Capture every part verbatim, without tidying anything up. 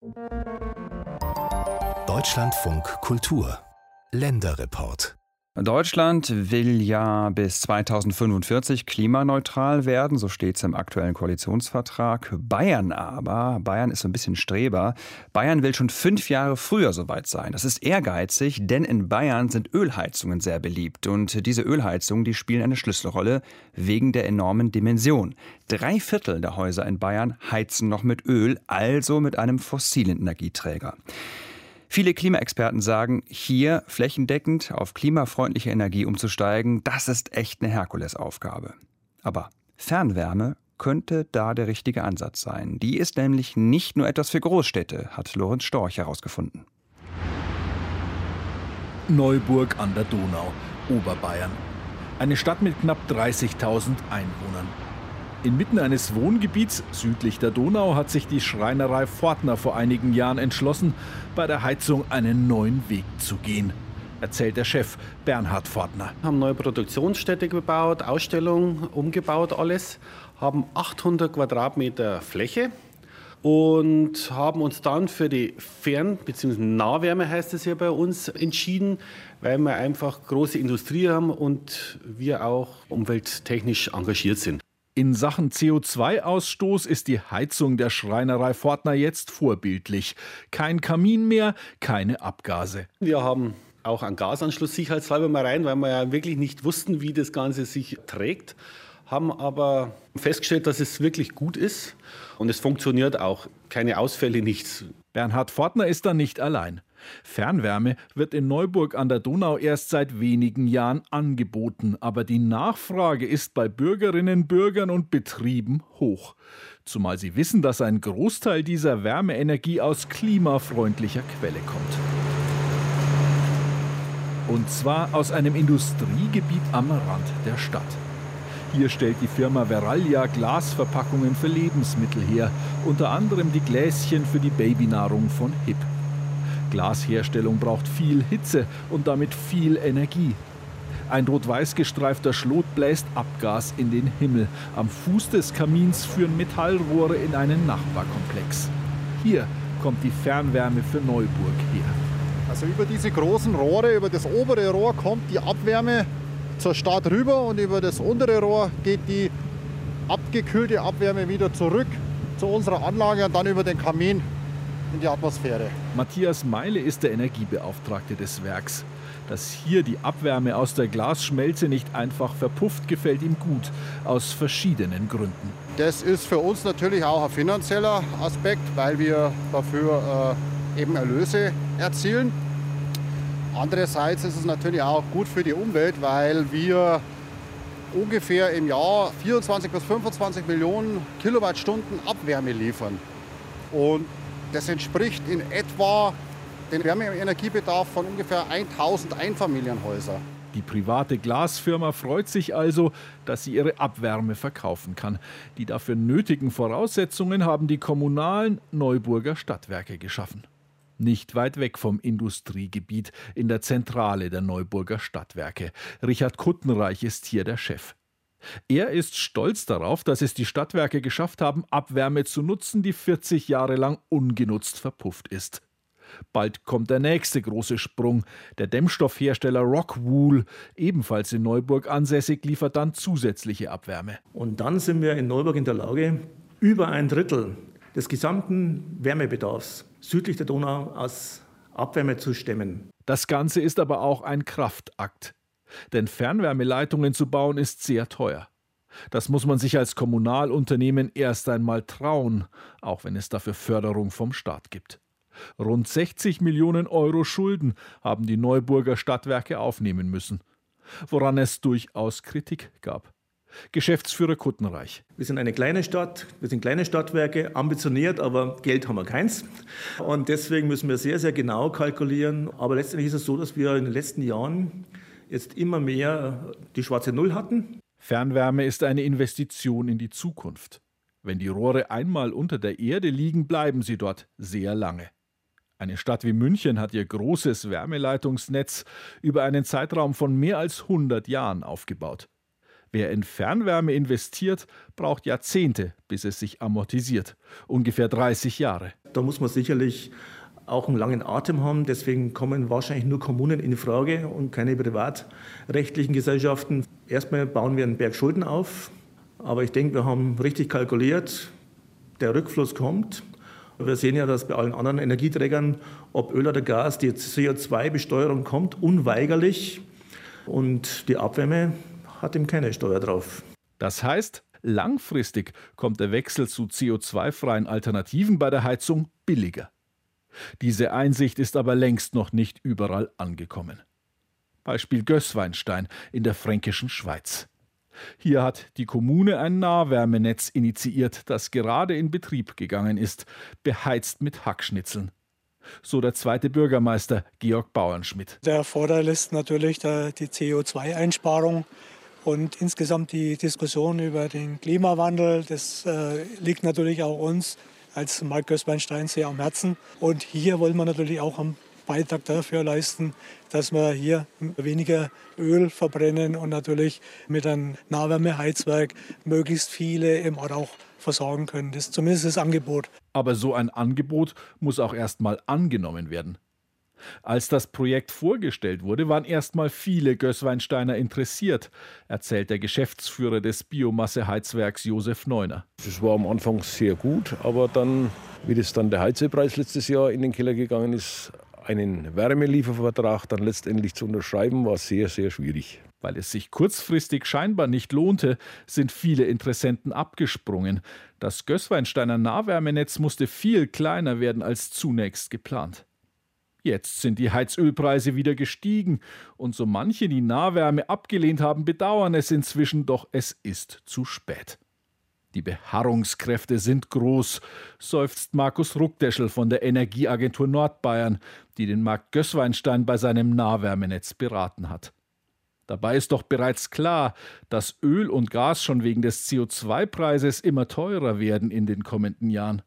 Deutschlandfunk Kultur Länderreport. Deutschland will ja bis zweitausendfünfundvierzig klimaneutral werden, so steht es im aktuellen Koalitionsvertrag. Bayern aber, Bayern ist so ein bisschen Streber, Bayern will schon fünf Jahre früher soweit sein. Das ist ehrgeizig, denn in Bayern sind Ölheizungen sehr beliebt. Und diese Ölheizungen, die spielen eine Schlüsselrolle wegen der enormen Dimension. Drei Viertel der Häuser in Bayern heizen noch mit Öl, also mit einem fossilen Energieträger. Viele Klimaexperten sagen, hier flächendeckend auf klimafreundliche Energie umzusteigen, das ist echt eine Herkulesaufgabe. Aber Fernwärme könnte da der richtige Ansatz sein. Die ist nämlich nicht nur etwas für Großstädte, hat Lorenz Storch herausgefunden. Neuburg an der Donau, Oberbayern. Eine Stadt mit knapp dreißigtausend Einwohnern. Inmitten eines Wohngebiets südlich der Donau hat sich die Schreinerei Fortner vor einigen Jahren entschlossen, bei der Heizung einen neuen Weg zu gehen, erzählt der Chef Bernhard Fortner. Wir haben neue Produktionsstätte gebaut, Ausstellung, umgebaut alles, haben achthundert Quadratmeter Fläche und haben uns dann für die Fern- bzw. Nahwärme, heißt es hier bei uns, entschieden, weil wir einfach große Industrie haben und wir auch umwelttechnisch engagiert sind. In Sachen C O zwei Ausstoß ist die Heizung der Schreinerei Fortner jetzt vorbildlich. Kein Kamin mehr, keine Abgase. Wir haben auch einen Gasanschluss sicherheitshalber mal rein, weil wir ja wirklich nicht wussten, wie das Ganze sich trägt. Haben aber festgestellt, dass es wirklich gut ist und es funktioniert auch. Keine Ausfälle, nichts. Bernhard Fortner ist da nicht allein. Fernwärme wird in Neuburg an der Donau erst seit wenigen Jahren angeboten. Aber die Nachfrage ist bei Bürgerinnen, Bürgern und Betrieben hoch. Zumal sie wissen, dass ein Großteil dieser Wärmeenergie aus klimafreundlicher Quelle kommt. Und zwar aus einem Industriegebiet am Rand der Stadt. Hier stellt die Firma Verallia Glasverpackungen für Lebensmittel her. Unter anderem die Gläschen für die Babynahrung von Hip. Glasherstellung braucht viel Hitze und damit viel Energie. Ein rot-weiß gestreifter Schlot bläst Abgas in den Himmel. Am Fuß des Kamins führen Metallrohre in einen Nachbarkomplex. Hier kommt die Fernwärme für Neuburg her. Also über diese großen Rohre, über das obere Rohr kommt die Abwärme zur Stadt rüber und über das untere Rohr geht die abgekühlte Abwärme wieder zurück zu unserer Anlage und dann über den Kamin in die Atmosphäre. Matthias Meile ist der Energiebeauftragte des Werks. Dass hier die Abwärme aus der Glasschmelze nicht einfach verpufft, gefällt ihm gut, aus verschiedenen Gründen. Das ist für uns natürlich auch ein finanzieller Aspekt, weil wir dafür äh, eben Erlöse erzielen. Andererseits ist es natürlich auch gut für die Umwelt, weil wir ungefähr im Jahr vierundzwanzig bis fünfundzwanzig Millionen Kilowattstunden Abwärme liefern. Und das entspricht in etwa dem Wärmeenergiebedarf von ungefähr tausend Einfamilienhäusern. Die private Glasfirma freut sich also, dass sie ihre Abwärme verkaufen kann. Die dafür nötigen Voraussetzungen haben die kommunalen Neuburger Stadtwerke geschaffen. Nicht weit weg vom Industriegebiet, in der Zentrale der Neuburger Stadtwerke. Richard Kuttenreich ist hier der Chef. Er ist stolz darauf, dass es die Stadtwerke geschafft haben, Abwärme zu nutzen, die vierzig Jahre lang ungenutzt verpufft ist. Bald kommt der nächste große Sprung. Der Dämmstoffhersteller Rockwool, ebenfalls in Neuburg ansässig, liefert dann zusätzliche Abwärme. Und dann sind wir in Neuburg in der Lage, über ein Drittel des gesamten Wärmebedarfs südlich der Donau aus Abwärme zu stemmen. Das Ganze ist aber auch ein Kraftakt. Denn Fernwärmeleitungen zu bauen ist sehr teuer. Das muss man sich als Kommunalunternehmen erst einmal trauen, auch wenn es dafür Förderung vom Staat gibt. Rund sechzig Millionen Euro Schulden haben die Neuburger Stadtwerke aufnehmen müssen, woran es durchaus Kritik gab. Geschäftsführer Kuttenreich. Wir sind eine kleine Stadt, wir sind kleine Stadtwerke, ambitioniert, aber Geld haben wir keins. Und deswegen müssen wir sehr, sehr genau kalkulieren. Aber letztendlich ist es so, dass wir in den letzten Jahren jetzt immer mehr die schwarze Null hatten. Fernwärme ist eine Investition in die Zukunft. Wenn die Rohre einmal unter der Erde liegen, bleiben sie dort sehr lange. Eine Stadt wie München hat ihr großes Wärmeleitungsnetz über einen Zeitraum von mehr als hundert Jahren aufgebaut. Wer in Fernwärme investiert, braucht Jahrzehnte, bis es sich amortisiert. Ungefähr dreißig Jahre. Da muss man sicherlich auch einen langen Atem haben. Deswegen kommen wahrscheinlich nur Kommunen in Frage und keine privatrechtlichen Gesellschaften. Erstmal bauen wir einen Berg Schulden auf. Aber ich denke, wir haben richtig kalkuliert. Der Rückfluss kommt. Wir sehen ja, dass bei allen anderen Energieträgern, ob Öl oder Gas, die C O zwei Besteuerung kommt, unweigerlich. Und die Abwärme hat eben keine Steuer drauf. Das heißt, langfristig kommt der Wechsel zu C O zwei freien Alternativen bei der Heizung billiger. Diese Einsicht ist aber längst noch nicht überall angekommen. Beispiel Gößweinstein in der fränkischen Schweiz. Hier hat die Kommune ein Nahwärmenetz initiiert, das gerade in Betrieb gegangen ist, beheizt mit Hackschnitzeln. So der zweite Bürgermeister Georg Bauernschmidt. Der Vorteil ist natürlich die C O zwei Einsparung und insgesamt die Diskussion über den Klimawandel. Das äh, liegt natürlich auch uns als Mark Gößweinstein sehr am Herzen. Und hier wollen wir natürlich auch einen Beitrag dafür leisten, dass wir hier weniger Öl verbrennen und natürlich mit einem Nahwärmeheizwerk möglichst viele im Ort auch versorgen können. Das ist zumindest das Angebot. Aber so ein Angebot muss auch erst mal angenommen werden. Als das Projekt vorgestellt wurde, waren erst mal viele Gößweinsteiner interessiert, erzählt der Geschäftsführer des Biomasseheizwerks Josef Neuner. Das war am Anfang sehr gut, aber dann, wie das dann der Heizölpreis letztes Jahr in den Keller gegangen ist, einen Wärmeliefervertrag dann letztendlich zu unterschreiben, war sehr, sehr schwierig. Weil es sich kurzfristig scheinbar nicht lohnte, sind viele Interessenten abgesprungen. Das Gößweinsteiner Nahwärmenetz musste viel kleiner werden als zunächst geplant. Jetzt sind die Heizölpreise wieder gestiegen und so manche, die Nahwärme abgelehnt haben, bedauern es inzwischen, doch es ist zu spät. Die Beharrungskräfte sind groß, seufzt Markus Ruckdeschel von der Energieagentur Nordbayern, die den Markt Gößweinstein bei seinem Nahwärmenetz beraten hat. Dabei ist doch bereits klar, dass Öl und Gas schon wegen des C O zwei Preises immer teurer werden in den kommenden Jahren.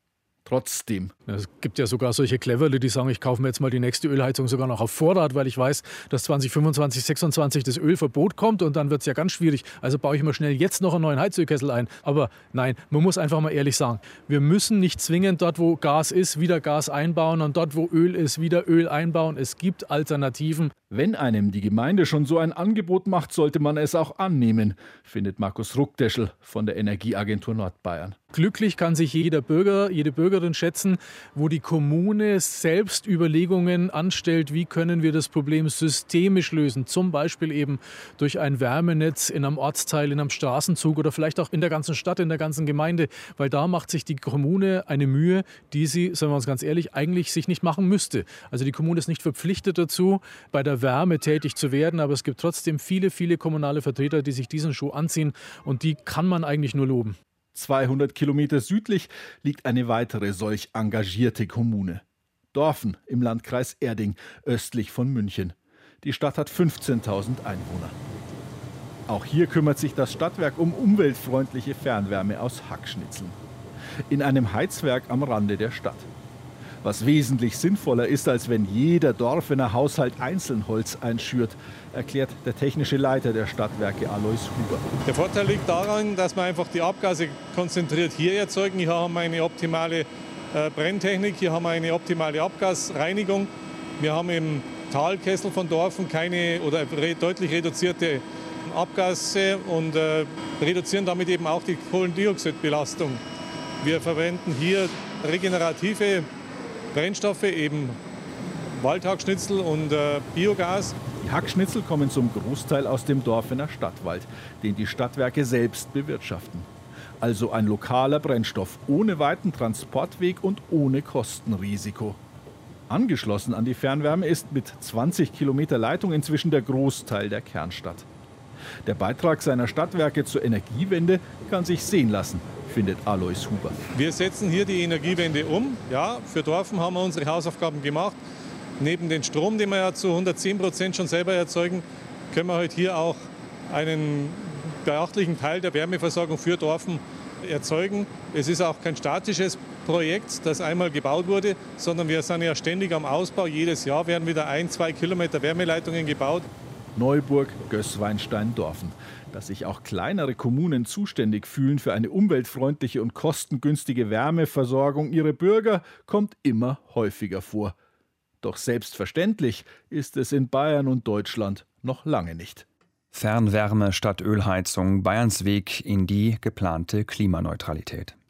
Trotzdem. Es gibt ja sogar solche Cleverle, die sagen, ich kaufe mir jetzt mal die nächste Ölheizung sogar noch auf Vorrat, weil ich weiß, dass zwanzig fünfundzwanzig, sechsundzwanzig das Ölverbot kommt und dann wird es ja ganz schwierig. Also baue ich mal schnell jetzt noch einen neuen Heizölkessel ein. Aber nein, man muss einfach mal ehrlich sagen, wir müssen nicht zwingend dort, wo Gas ist, wieder Gas einbauen und dort, wo Öl ist, wieder Öl einbauen. Es gibt Alternativen. Wenn einem die Gemeinde schon so ein Angebot macht, sollte man es auch annehmen, findet Markus Ruckdeschel von der Energieagentur Nordbayern. Glücklich kann sich jeder Bürger, jede Bürgerin schätzen, wo die Kommune selbst Überlegungen anstellt, wie können wir das Problem systemisch lösen. Zum Beispiel eben durch ein Wärmenetz in einem Ortsteil, in einem Straßenzug oder vielleicht auch in der ganzen Stadt, in der ganzen Gemeinde. Weil da macht sich die Kommune eine Mühe, die sie, sagen wir uns ganz ehrlich, eigentlich sich nicht machen müsste. Also die Kommune ist nicht verpflichtet dazu, bei der Wärme tätig zu werden, aber es gibt trotzdem viele, viele kommunale Vertreter, die sich diesen Schuh anziehen und die kann man eigentlich nur loben. zweihundert Kilometer südlich liegt eine weitere solch engagierte Kommune. Dorfen im Landkreis Erding, östlich von München. Die Stadt hat fünfzehntausend Einwohner. Auch hier kümmert sich das Stadtwerk um umweltfreundliche Fernwärme aus Hackschnitzeln. In einem Heizwerk am Rande der Stadt. Was wesentlich sinnvoller ist, als wenn jeder Dorfener Haushalt einzeln Holz einschürt, erklärt der technische Leiter der Stadtwerke Alois Huber. Der Vorteil liegt daran, dass wir einfach die Abgase konzentriert hier erzeugen. Hier haben wir eine optimale äh, Brenntechnik, hier haben wir eine optimale Abgasreinigung. Wir haben im Talkessel von Dorfen keine oder re deutlich reduzierte Abgase und äh, reduzieren damit eben auch die Kohlendioxidbelastung. Wir verwenden hier regenerative Brennstoffe, eben Waldhackschnitzel und äh, Biogas. Die Hackschnitzel kommen zum Großteil aus dem Dorfener Stadtwald, den die Stadtwerke selbst bewirtschaften. Also ein lokaler Brennstoff, ohne weiten Transportweg und ohne Kostenrisiko. Angeschlossen an die Fernwärme ist mit zwanzig Kilometer Leitung inzwischen der Großteil der Kernstadt. Der Beitrag seiner Stadtwerke zur Energiewende kann sich sehen lassen, findet Alois Huber. Wir setzen hier die Energiewende um. Ja, für Dorfen haben wir unsere Hausaufgaben gemacht. Neben dem Strom, den wir ja zu hundertzehn Prozent schon selber erzeugen, können wir heute hier auch einen beachtlichen Teil der Wärmeversorgung für Dorfen erzeugen. Es ist auch kein statisches Projekt, das einmal gebaut wurde, sondern wir sind ja ständig am Ausbau. Jedes Jahr werden wieder ein, zwei Kilometer Wärmeleitungen gebaut. Neuburg, Gößweinstein-Dorfen. Dass sich auch kleinere Kommunen zuständig fühlen für eine umweltfreundliche und kostengünstige Wärmeversorgung ihrer Bürger, kommt immer häufiger vor. Doch selbstverständlich ist es in Bayern und Deutschland noch lange nicht. Fernwärme statt Ölheizung, Bayerns Weg in die geplante Klimaneutralität.